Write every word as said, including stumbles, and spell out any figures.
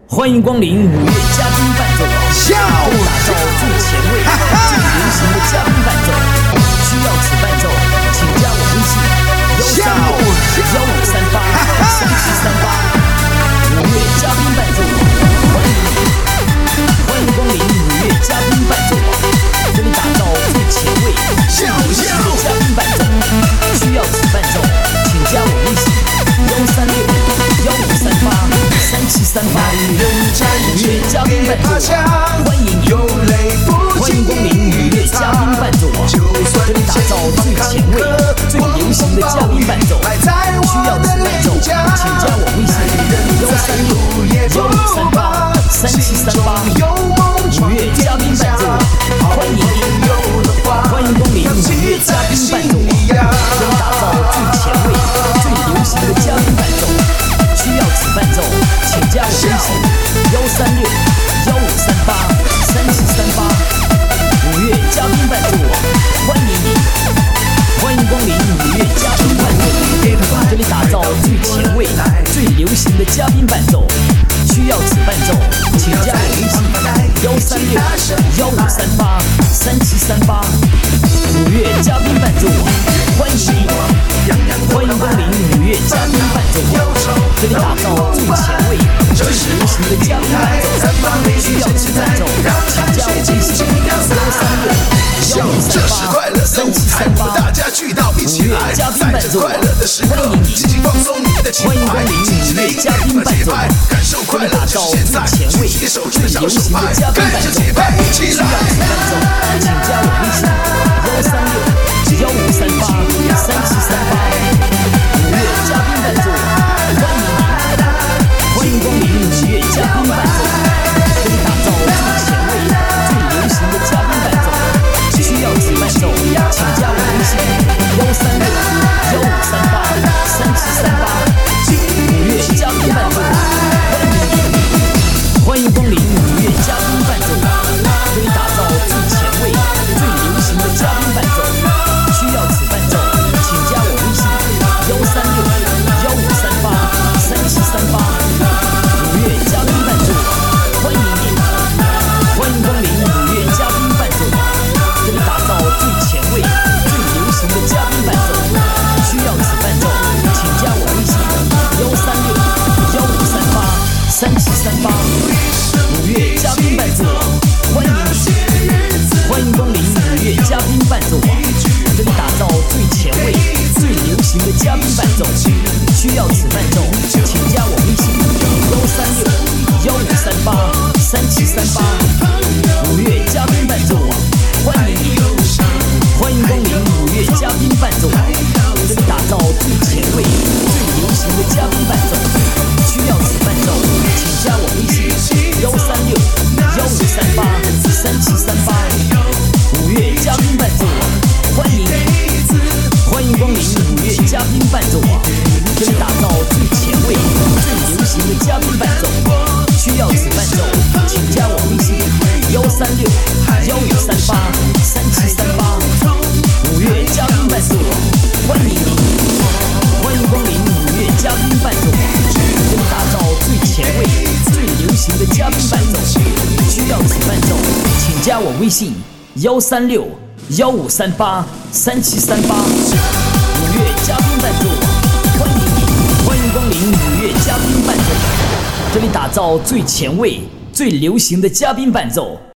欢迎光临五月嘉宾伴奏网，打造最前卫、最流行的嘉宾伴奏。需要此伴奏，请加我微信：幺三六幺五三八三七三八。五月嘉宾伴奏网，欢迎你！欢迎光临五月嘉宾伴奏网，这里打造最前卫、最流行的嘉宾伴奏。需要此伴奏，请加我微信：幺三六幺五三八三七三八。五月嘉宾伴奏网，欢迎你！欢迎光临五月嘉宾伴奏网，这里打造最前卫、最流行的嘉宾伴奏。需要此伴奏，请加我微信：幺三六幺五三八三七三八。五月嘉宾伴奏网，欢迎你！欢迎光临五月嘉宾伴奏网，这里打造最前卫、最流行的嘉宾伴奏。需要此伴奏，请加我微信：幺三六幺五三八三七三八。五月嘉宾伴奏网，欢迎你！欢迎光临五月嘉宾伴奏网，这里打造最前卫、最流行的嘉宾伴奏。需要此伴奏，请加我微信：幺三六幺五三八三七三八。五月嘉宾伴奏网，欢迎你！欢迎光临五月嘉宾伴奏网，这里打造最前卫、最流行的嘉宾伴奏。需要此伴奏，请加我微信：幺三六幺五三八三七三八。五月嘉宾伴奏网，欢迎你！欢迎光临五月嘉宾伴奏网，这里打造最前卫、最流行的嘉宾伴奏。需要此伴奏，请加我微信：幺三六幺五三八三七三八。五月嘉宾伴奏网，欢迎你！欢迎光临五月嘉宾伴奏网，这里打造最前卫、最流行的嘉宾伴奏。需要此伴奏，请加我微信：幺三六幺五三八三七三八。五月嘉宾伴奏网，欢迎你！欢迎光临五月嘉宾伴奏网，这里打造最前卫、最流行的嘉宾伴奏。需要此伴奏，请加我微信：幺三六幺五三八三七三八。五月嘉宾伴奏网，欢迎你！欢迎光临五月嘉宾伴奏网，这里打造最前卫、最流行的嘉宾伴奏。需要此伴奏，请加我微信：幺三六幺五三八三七三八。五月嘉宾伴奏网，欢迎你！欢迎光临五月嘉宾伴奏网，这里打造最前卫、最流行的嘉宾伴奏。需要此伴奏，请加我微信：幺三六幺五三八三七三八。五月嘉宾伴奏网，欢迎你！欢迎光临五月嘉宾伴奏网，这里打造最前卫、最流行的嘉宾伴奏。需要此伴奏，请加我微信：幺三六幺五三八三七三八。五月嘉宾伴奏网，欢迎你！欢迎光临五月嘉宾伴奏网，这里打造最前卫、最流行的嘉宾伴奏。需要此伴奏，请加我微信：幺三六幺五三八三七三八。五月嘉宾伴奏网，欢迎你！欢迎光临五月嘉宾伴奏网，这里打造最前卫、最流行的嘉宾伴奏。需要此伴奏，请加我微信：幺三六幺五三八三七三八。五月嘉宾伴奏网，欢迎你！欢迎光临五月嘉宾伴奏网，这里打造最前卫、最流行的嘉宾伴奏。